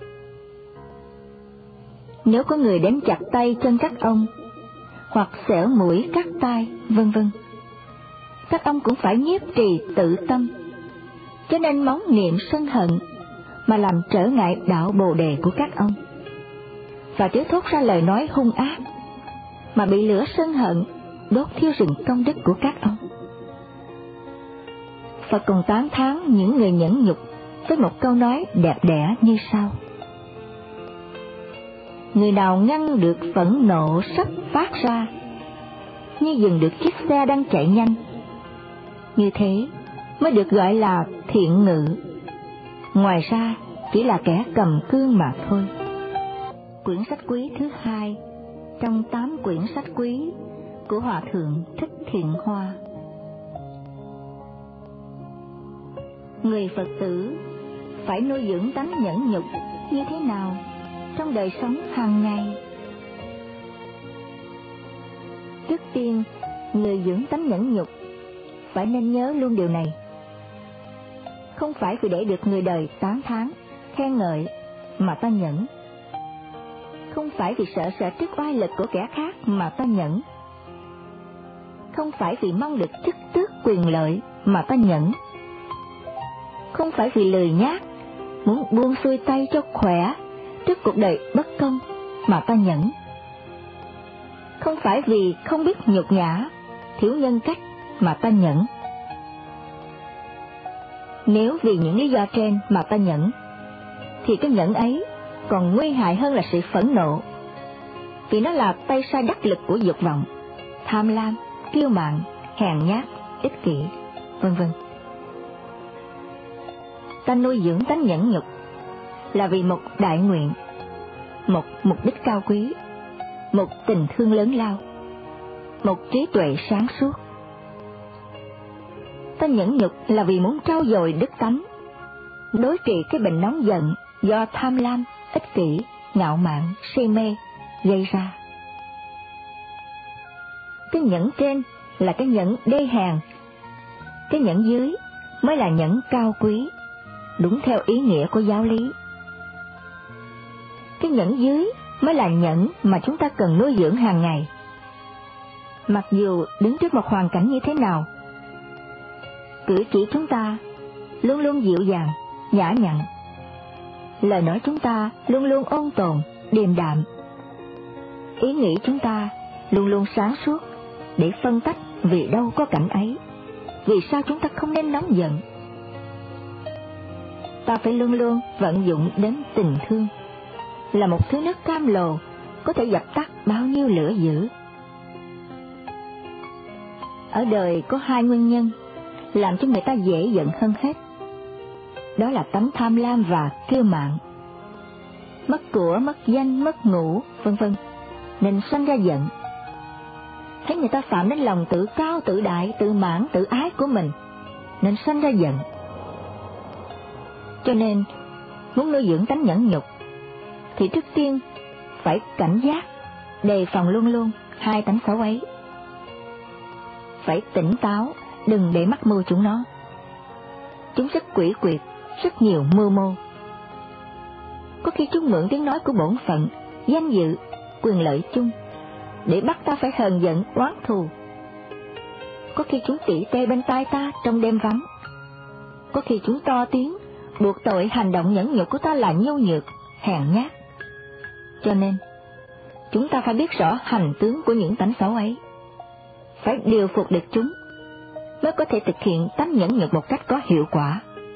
nếu có người đến chặt tay chân các ông, hoặc xẻo mũi cắt tai, vân vân, các ông cũng phải nhiếp trì tự tâm, cho nên móng niệm sân hận mà làm trở ngại đạo Bồ Đề của các ông, và chớ thốt ra lời nói hung ác mà bị lửa sân hận đốt thiêu rừng công đức của các ông. Phật còn tán thán những người nhẫn nhục với một câu nói đẹp đẽ như sau: người nào ngăn được phẫn nộ sắp phát ra, như dừng được chiếc xe đang chạy nhanh, như thế mới được gọi là thiện ngự. Ngoài ra chỉ là kẻ cầm cương mà thôi. Quyển sách quý thứ 2 trong 8 quyển sách quý của Hòa Thượng Thích Thiện Hoa. người Phật tử phải nuôi dưỡng tánh nhẫn nhục như thế nào trong đời sống hàng ngày? Trước tiên, người dưỡng tánh nhẫn nhục phải nên nhớ luôn điều này. Không phải vì để được người đời tán thán, khen ngợi mà ta nhẫn. Không phải vì sợ trước oai lực của kẻ khác mà ta nhẫn. Không phải vì mong được chức tước quyền lợi mà ta nhẫn. Không phải vì lười nhác, muốn buông xuôi tay cho khỏe trước cuộc đời bất công mà ta nhẫn. Không phải vì không biết nhục nhã, thiếu nhân cách mà ta nhẫn. Nếu vì những lý do trên mà ta nhẫn, thì cái nhẫn ấy còn nguy hại hơn là sự phẫn nộ, vì nó là tay sai đắc lực của dục vọng, tham lam, kiêu mạn, hèn nhát, ích kỷ, vân vân. Ta nuôi dưỡng tánh nhẫn nhục là vì một đại nguyện, một mục đích cao quý, một tình thương lớn lao, một trí tuệ sáng suốt. Ta nhẫn nhục là vì muốn trau dồi đức tánh, đối trị cái bệnh nóng giận do tham lam, ích kỷ, ngạo mạn, si mê gây ra. Cái nhẫn trên là cái nhẫn đê hèn, cái nhẫn dưới mới là nhẫn cao quý, đúng theo ý nghĩa của giáo lý. Cái nhẫn dưới mới là nhẫn mà chúng ta cần nuôi dưỡng hàng ngày. Mặc dù đứng trước một hoàn cảnh như thế nào, cử chỉ chúng ta luôn luôn dịu dàng, nhã nhặn, lời nói chúng ta luôn luôn ôn tồn, điềm đạm, ý nghĩ chúng ta luôn luôn sáng suốt để phân tách vì đâu có cảnh ấy, vì sao chúng ta không nên nóng giận. Ta phải luôn luôn vận dụng đến tình thương, là một thứ nước cam lồ có thể dập tắt bao nhiêu lửa dữ. Ở đời có hai nguyên nhân làm cho người ta dễ giận hơn hết, đó là tánh tham lam và kiêu mạn. Mất của, mất danh, mất ngủ, vân vân, nên sanh ra giận. Thấy người ta phạm đến lòng tự cao, tự đại, tự mãn, tự ái của mình, nên sanh ra giận. Cho nên, muốn nuôi dưỡng tánh nhẫn nhục, thì trước tiên phải cảnh giác, đề phòng luôn luôn hai tánh xấu ấy. Phải tỉnh táo, đừng để mắc mưu chúng nó. Chúng rất quỷ quyệt, rất nhiều mưu mô. Có khi chúng mượn tiếng nói của bổn phận, danh dự, quyền lợi chung để bắt ta phải hờn giận, oán thù. Có khi chúng tỉ tê bên tai ta trong đêm vắng. Có khi chúng to tiếng buộc tội hành động nhẫn nhục của ta là nhu nhược, hèn nhát. Cho nên chúng ta phải biết rõ hành tướng của những tánh xấu ấy, phải điều phục được chúng mới có thể thực hiện tánh nhẫn nhục một cách có hiệu quả.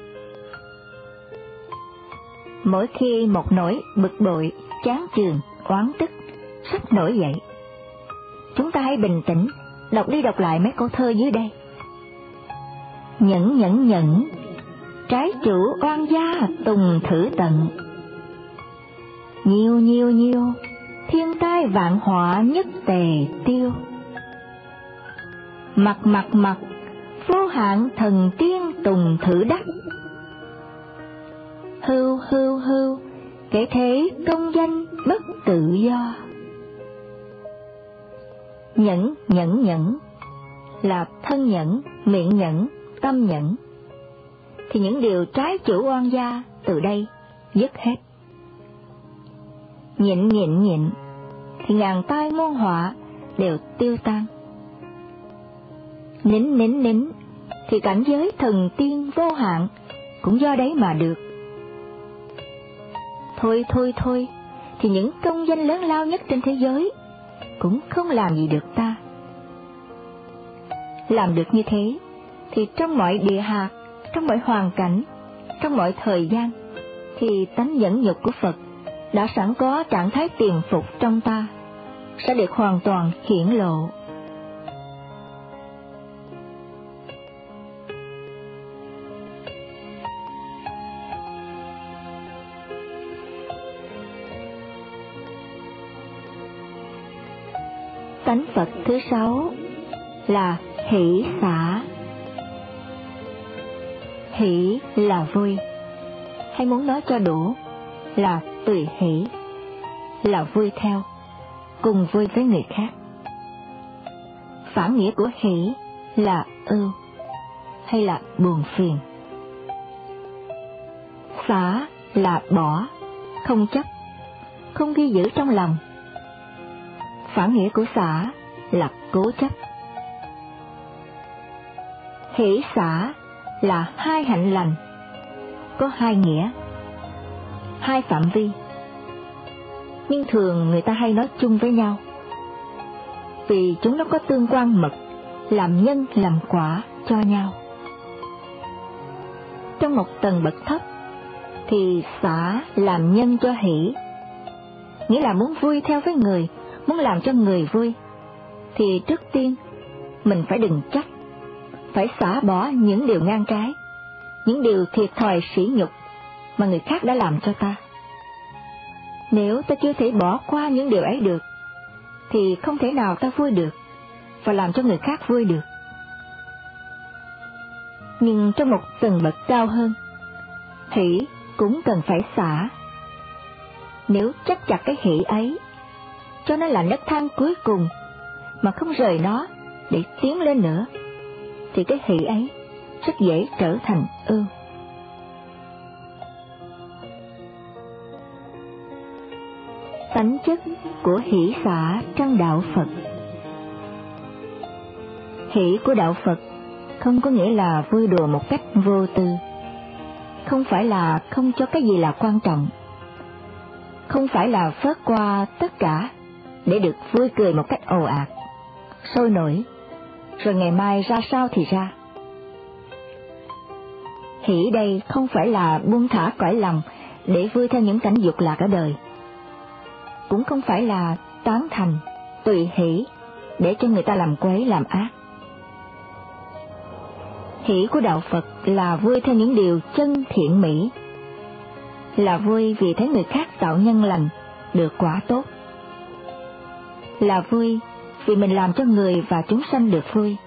Mỗi khi một nỗi bực bội, chán chường, oán tức sắp nổi dậy, chúng ta hãy bình tĩnh đọc đi đọc lại mấy câu thơ dưới đây. Nhẫn nhẫn nhẫn, trái chủ oan gia tùng thử tận. Nhiều nhiều nhiều, thiên tai vạn họa nhất tề tiêu. Mặc mặc mặc, vô hạn thần tiên tùng thử đắc. Hưu hưu hưu, kể thế công danh bất tự do. Nhẫn nhẫn nhẫn là thân nhẫn, miệng nhẫn, tâm nhẫn, thì những điều trái chủ oan gia từ đây dứt hết. Nhịn nhịn nhịn thì ngàn tai muôn họa đều tiêu tan. Nín nín nín thì cảnh giới thần tiên vô hạn cũng do đấy mà được. Thôi thôi thôi thì những công danh lớn lao nhất trên thế giới cũng không làm gì được ta. Làm được như thế thì trong mọi địa hạt, trong mọi hoàn cảnh, trong mọi thời gian, thì tánh nhẫn nhục của Phật đã sẵn có trạng thái tiềm phục trong ta, sẽ được hoàn toàn hiển lộ. Tánh Phật thứ 6 là hỷ xả. Hỷ là vui, hay muốn nói cho đủ là tùy hỷ, là vui theo, cùng vui với người khác. Phản nghĩa của hỷ là ưu, hay là buồn phiền. Xả là bỏ, không chấp, không ghi giữ trong lòng. Phản nghĩa của xả là cố chấp. Hỷ xả là hai hạnh lành, có hai nghĩa, hai phạm vi, nhưng thường người ta hay nói chung với nhau, vì chúng nó có tương quan mật, làm nhân làm quả cho nhau. Trong một tầng bậc thấp thì xả làm nhân cho hỷ, nghĩa là muốn vui theo với người, muốn làm cho người vui, thì trước tiên mình phải đừng trách, phải xả bỏ những điều ngang trái, những điều thiệt thòi sỉ nhục mà người khác đã làm cho ta. Nếu ta chưa thể bỏ qua những điều ấy được, thì không thể nào ta vui được và làm cho người khác vui được. Nhưng trong một tầng bậc cao hơn, hỷ cũng cần phải xả. Nếu chấp chặt cái hỷ ấy, cho nó là nấc thang cuối cùng, mà không rời nó để tiến lên nữa, thì cái hỷ ấy rất dễ trở thành ưu. Tánh chất của hỷ xả trong đạo Phật. Hỷ của đạo Phật không có nghĩa là vui đùa một cách vô tư, không phải là không cho cái gì là quan trọng, không phải là phớt qua tất cả để được vui cười một cách ồ ạt, sôi nổi, rồi ngày mai ra sao thì ra. Hỷ đây không phải là buông thả cõi lòng để vui theo những cảnh dục lạc ở đời, cũng không phải là tán thành, tùy hỷ để cho người ta làm quấy làm ác. Hỷ của đạo Phật là vui theo những điều chân thiện mỹ, là vui vì thấy người khác tạo nhân lành, được quả tốt, là vui vì mình làm cho người và chúng sanh được vui.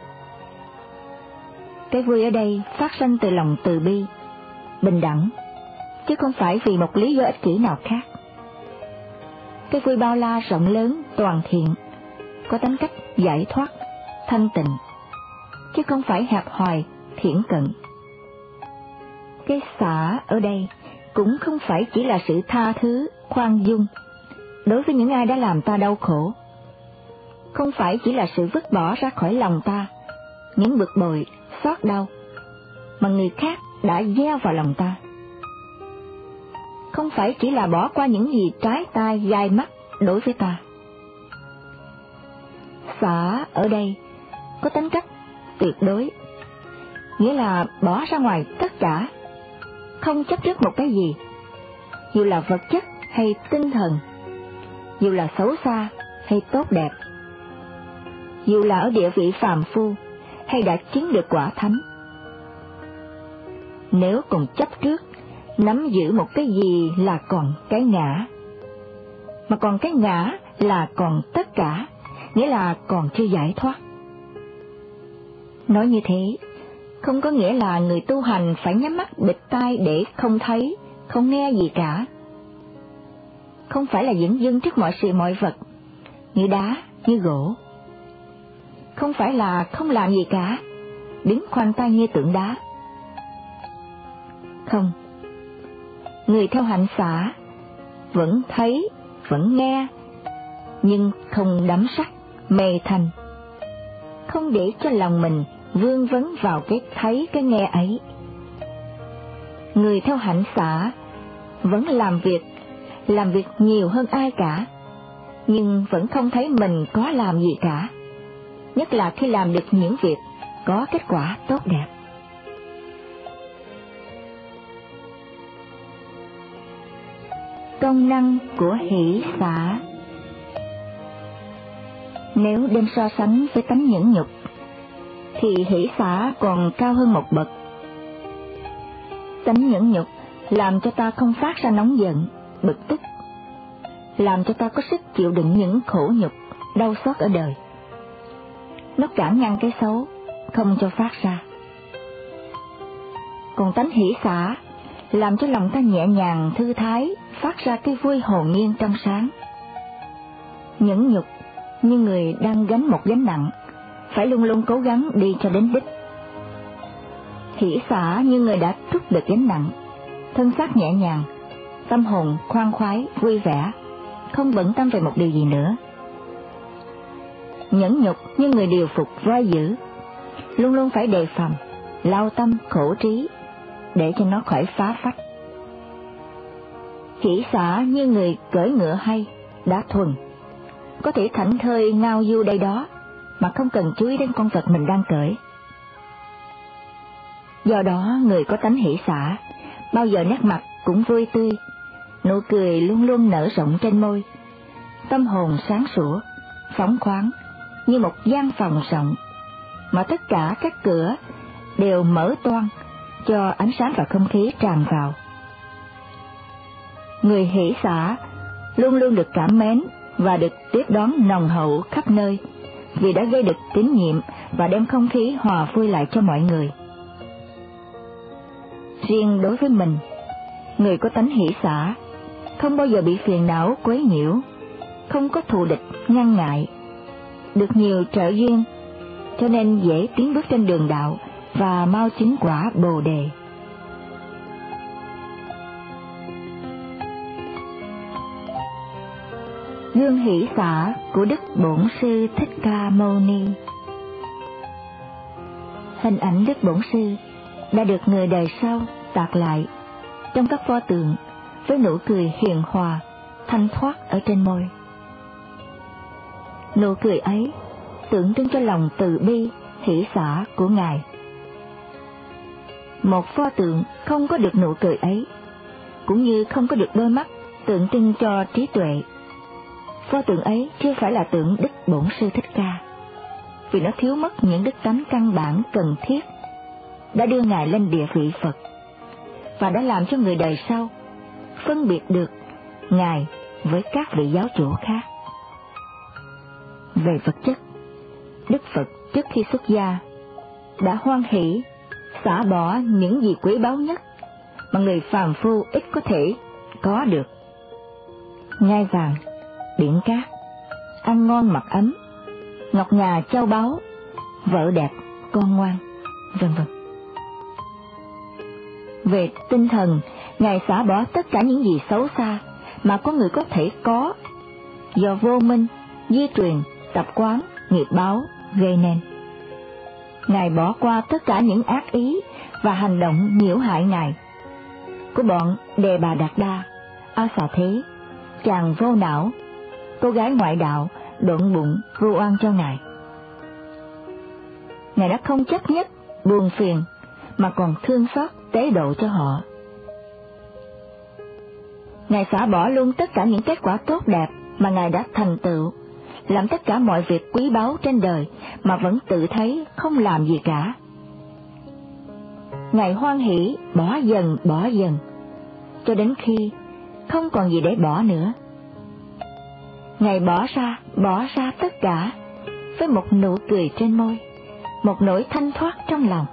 Cái vui ở đây phát sanh từ lòng từ bi, bình đẳng, chứ không phải vì một lý do ích kỷ nào khác. Cái vui bao la rộng lớn, toàn thiện, có tính cách giải thoát, thanh tịnh, chứ không phải hẹp hòi, thiển cận. Cái xả ở đây cũng không phải chỉ là sự tha thứ, khoan dung đối với những ai đã làm ta đau khổ, không phải chỉ là sự vứt bỏ ra khỏi lòng ta những bực bội, xót đau mà người khác đã gieo vào lòng ta, không phải chỉ là bỏ qua những gì trái tai gai mắt đối với ta. Xả ở đây có tính cách tuyệt đối, nghĩa là bỏ ra ngoài tất cả, không chấp trước một cái gì, dù là vật chất hay tinh thần, dù là xấu xa hay tốt đẹp, dù là ở địa vị phàm phu hay đã chứng được quả thánh. Nếu còn chấp trước, nắm giữ một cái gì là còn cái ngã, mà còn cái ngã là còn tất cả, nghĩa là còn chưa giải thoát. Nói như thế, không có nghĩa là người tu hành phải nhắm mắt bịt tai để không thấy, không nghe gì cả. Không phải là dửng dưng trước mọi sự mọi vật, như đá, như gỗ. Không phải là không làm gì cả, đứng khoanh tay như tượng đá. Không, người theo hạnh xả vẫn thấy, vẫn nghe, nhưng không đắm sắc, mê thành, không để cho lòng mình vương vấn vào cái thấy cái nghe ấy. Người theo hạnh xả vẫn làm việc nhiều hơn ai cả, nhưng vẫn không thấy mình có làm gì cả, nhất là khi làm được những việc có kết quả tốt đẹp. Công năng của hỷ xả. Nếu đem so sánh với tánh nhẫn nhục, thì hỷ xả còn cao hơn một bậc. Tánh nhẫn nhục làm cho ta không phát ra nóng giận, bực tức, làm cho ta có sức chịu đựng những khổ nhục, đau xót ở đời. Nó cản ngăn cái xấu, không cho phát ra. Còn tánh hỷ xả làm cho lòng ta nhẹ nhàng thư thái, phát ra cái vui hồn nhiên trong sáng. Nhẫn nhục như người đang gánh một gánh nặng, phải luôn luôn cố gắng đi cho đến đích. Hỷ xả như người đã trút được gánh nặng, thân xác nhẹ nhàng, tâm hồn khoan khoái, vui vẻ, không bận tâm về một điều gì nữa. Nhẫn nhục như người điều phục roi dữ, luôn luôn phải đề phòng, lao tâm khổ trí, để cho nó khỏi phá phách. Hỷ xả như người cưỡi ngựa hay, đã thuần, có thể thảnh thơi ngao du đây đó, mà không cần chú ý đến con vật mình đang cưỡi. Do đó, người có tánh hỷ xả, bao giờ nét mặt cũng vui tươi, nụ cười luôn luôn nở rộng trên môi, tâm hồn sáng sủa, phóng khoáng, như một gian phòng rộng, mà tất cả các cửa đều mở toang, cho ánh sáng và không khí tràn vào. Người hỷ xả luôn luôn được cảm mến và được tiếp đón nồng hậu khắp nơi, vì đã gây được tín nhiệm và đem không khí hòa vui lại cho mọi người. Riêng đối với mình, người có tánh hỷ xả không bao giờ bị phiền não quấy nhiễu, không có thù địch ngăn ngại, được nhiều trợ duyên, cho nên dễ tiến bước trên đường đạo và mau chứng quả Bồ đề. Gương hỷ xả của Đức Bổn Sư Thích Ca Mâu Ni. Hình ảnh Đức Bổn Sư đã được người đời sau tạc lại trong các pho tượng với nụ cười hiền hòa, thanh thoát ở trên môi. Nụ cười ấy tượng trưng cho lòng từ bi, hỷ xả của Ngài. Một pho tượng không có được nụ cười ấy, cũng như không có được đôi mắt tượng trưng cho trí tuệ, pho tượng ấy chưa phải là tượng Đức Bổn Sư Thích Ca, vì nó thiếu mất những đức tánh căn bản cần thiết, đã đưa Ngài lên địa vị Phật, và đã làm cho người đời sau phân biệt được Ngài với các vị giáo chủ khác. Về vật chất, Đức Phật trước khi xuất gia đã hoan hỷ xả bỏ những gì quý báu nhất mà người phàm phu ít có thể có được: ngai vàng, biển cát, ăn ngon mặc ấm, ngọc ngà châu báu, vợ đẹp, con ngoan, vân vân. Về tinh thần, Ngài xả bỏ tất cả những gì xấu xa mà có người có thể có do vô minh, di truyền, tập quán, nghiệp báo gây nên. Ngài bỏ qua tất cả những ác ý và hành động nhiễu hại Ngài của bọn Đề Bà Đạt Đa, A Xà Thế, chàng vô não, cô gái ngoại đạo độn bụng vu oan cho Ngài. Ngài đã không chấp nhất buồn phiền mà còn thương xót tế độ cho họ. Ngài xả bỏ luôn tất cả những kết quả tốt đẹp mà Ngài đã thành tựu, làm tất cả mọi việc quý báu trên đời mà vẫn tự thấy không làm gì cả. Ngài hoan hỷ bỏ dần, cho đến khi không còn gì để bỏ nữa. Ngài bỏ ra tất cả với một nụ cười trên môi, một nỗi thanh thoát trong lòng.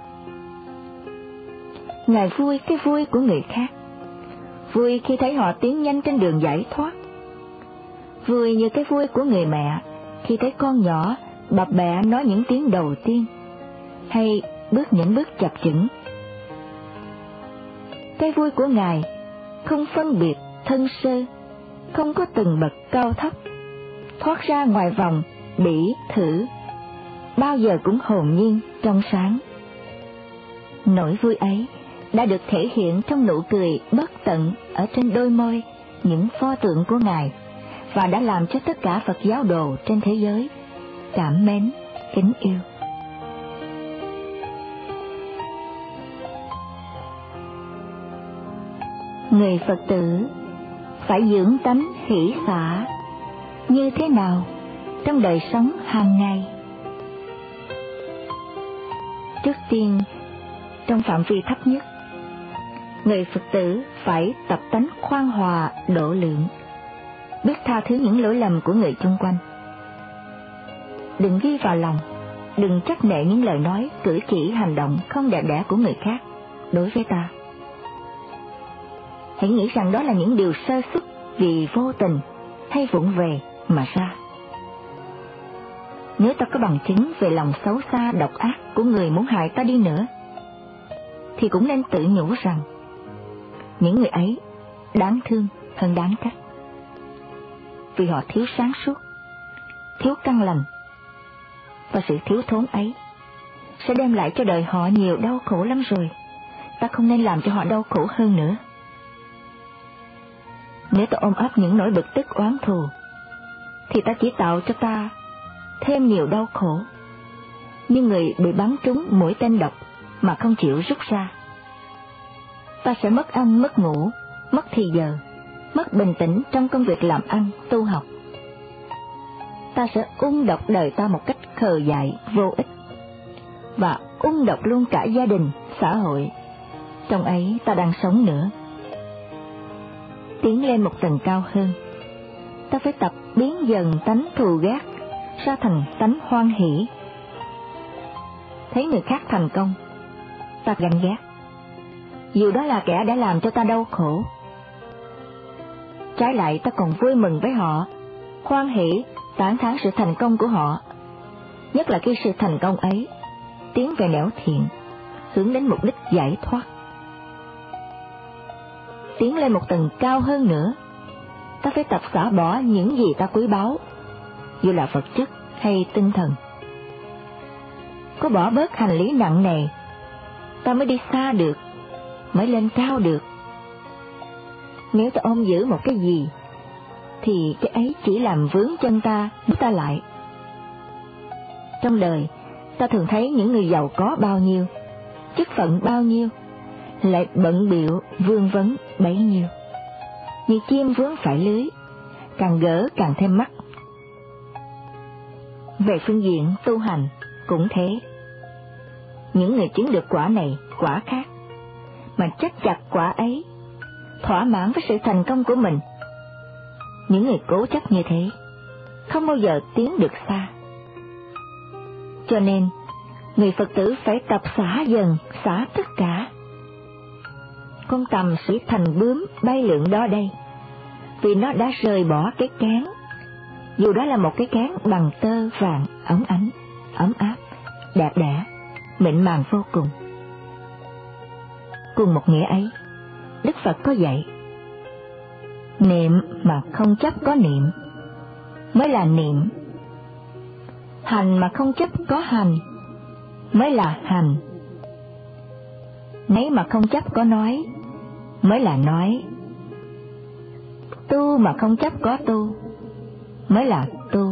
Ngài vui cái vui của người khác, vui khi thấy họ tiến nhanh trên đường giải thoát, vui như cái vui của người mẹ khi thấy con nhỏ bập bẹ nói những tiếng đầu tiên, hay bước những bước chập chững. Cái vui của Ngài không phân biệt thân sơ, không có từng bậc cao thấp, thoát ra ngoài vòng bỉ thử, bao giờ cũng hồn nhiên trong sáng. Nỗi vui ấy đã được thể hiện trong nụ cười bất tận ở trên đôi môi những pho tượng của Ngài, và đã làm cho tất cả Phật giáo đồ trên thế giới cảm mến, kính yêu. Người Phật tử phải dưỡng tánh hỷ xả như thế nào trong đời sống hàng ngày? Trước tiên, trong phạm vi thấp nhất, người Phật tử phải tập tánh khoan hòa độ lượng, biết tha thứ những lỗi lầm của người chung quanh. Đừng ghi vào lòng, đừng trách nệ những lời nói, cử chỉ, hành động không đẹp đẽ của người khác, đối với ta. Hãy nghĩ rằng đó là những điều sơ suất vì vô tình hay vụng về mà ra. Nếu ta có bằng chứng về lòng xấu xa độc ác của người muốn hại ta đi nữa, thì cũng nên tự nhủ rằng những người ấy đáng thương hơn đáng trách, vì họ thiếu sáng suốt, thiếu căn lành, và sự thiếu thốn ấy sẽ đem lại cho đời họ nhiều đau khổ lắm rồi. Ta không nên làm cho họ đau khổ hơn nữa. Nếu ta ôm ấp những nỗi bực tức oán thù, thì ta chỉ tạo cho ta thêm nhiều đau khổ, như người bị bắn trúng mũi tên độc mà không chịu rút ra. Ta sẽ mất ăn mất ngủ, mất thì giờ, mất bình tĩnh trong công việc làm ăn, tu học. Ta sẽ ung độc đời ta một cách khờ dại, vô ích, và ung độc luôn cả gia đình, xã hội trong ấy ta đang sống nữa. Tiến lên một tầng cao hơn, ta phải tập biến dần tánh thù ghét ra thành tánh hoan hỷ. Thấy người khác thành công, ta ganh ghét, dù đó là kẻ đã làm cho ta đau khổ. Trái lại, ta còn vui mừng với họ, hoan hỷ tán thán sự thành công của họ, nhất là khi sự thành công ấy tiến về nẻo thiện, hướng đến mục đích giải thoát. Tiến lên một tầng cao hơn nữa, ta phải tập xả bỏ những gì ta quý báu, dù là vật chất hay tinh thần. Có bỏ bớt hành lý nặng nề, ta mới đi xa được, mới lên cao được. Nếu ta ôm giữ một cái gì, thì cái ấy chỉ làm vướng chân ta, bước ta lại. Trong đời, ta thường thấy những người giàu có bao nhiêu, chức phận bao nhiêu, lại bận bịu vương vấn bấy nhiêu, như chim vướng phải lưới, càng gỡ càng thêm mắc. Về phương diện tu hành cũng thế. Những người chứng được quả này, quả khác, mà chắc chặt quả ấy, thỏa mãn với sự thành công của mình, những người cố chấp như thế không bao giờ tiến được xa. Cho nên, người Phật tử phải tập xả dần, xả tất cả. Con tầm sẽ thành bướm bay lượn đó đây, vì nó đã rời bỏ cái cán, dù đó là một cái cán bằng tơ vàng óng ánh, ấm áp, đẹp đẽ, mịn màng vô cùng. Cùng một nghĩa ấy, Đức Phật có dạy, niệm mà không chấp có niệm mới là niệm, hành mà không chấp có hành mới là hành, nấy mà không chấp có nói mới là nói, tu mà không chấp có tu mới là tu.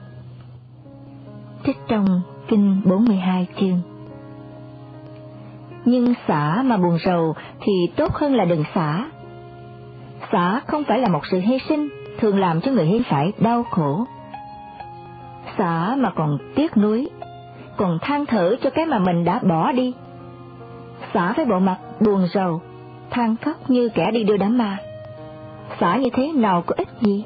Trích trong Kinh 42 chương. Nhưng xả mà buồn rầu thì tốt hơn là đừng xả. Xả không phải là một sự hy sinh thường làm cho người hy phải đau khổ. Xả mà còn tiếc nuối, còn than thở cho cái mà mình đã bỏ đi. Xả với bộ mặt buồn rầu, than khóc như kẻ đi đưa đám ma. Xả như thế nào có ích gì?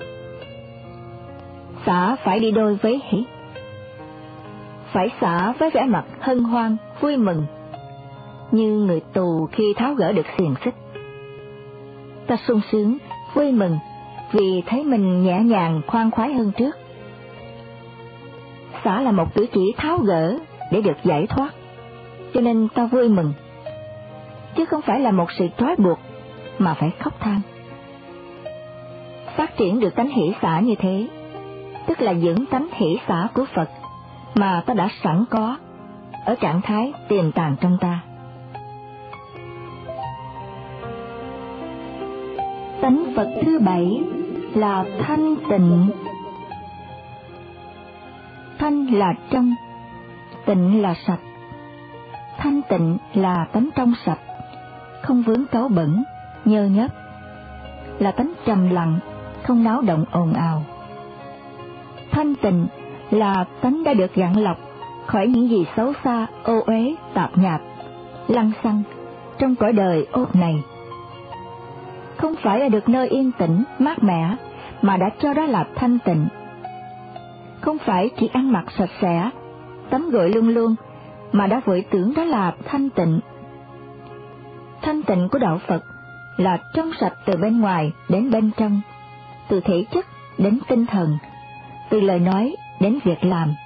Xả phải đi đôi với hỷ. Phải xả với vẻ mặt hân hoan, vui mừng, như người tù khi tháo gỡ được xiềng xích. Ta sung sướng, vui mừng vì thấy mình nhẹ nhàng khoan khoái hơn trước. Xả là một cử chỉ tháo gỡ để được giải thoát, cho nên ta vui mừng, chứ không phải là một sự trói buộc mà phải khóc than. Phát triển được tánh hỷ xả như thế, tức là dưỡng tánh hỷ xả của Phật mà ta đã sẵn có ở trạng thái tiềm tàng trong ta. Tánh Phật thứ 7 là thanh tịnh. Thanh là trong, tịnh là sạch. Thanh tịnh là tánh trong sạch, không vướng cáu bẩn, nhơ nhớp, là tánh trầm lặng, không náo động ồn ào. Thanh tịnh là tánh đã được gạn lọc khỏi những gì xấu xa, ô uế, tạp nhạp, lăng xăng trong cõi đời ốt này. Không phải là được nơi yên tĩnh, mát mẻ, mà đã cho đó là thanh tịnh. Không phải chỉ ăn mặc sạch sẽ, tắm gội luôn luôn, mà đã vội tưởng đó là thanh tịnh. thanh tịnh của đạo Phật là trong sạch từ bên ngoài đến bên trong, từ thể chất đến tinh thần, từ lời nói đến việc làm.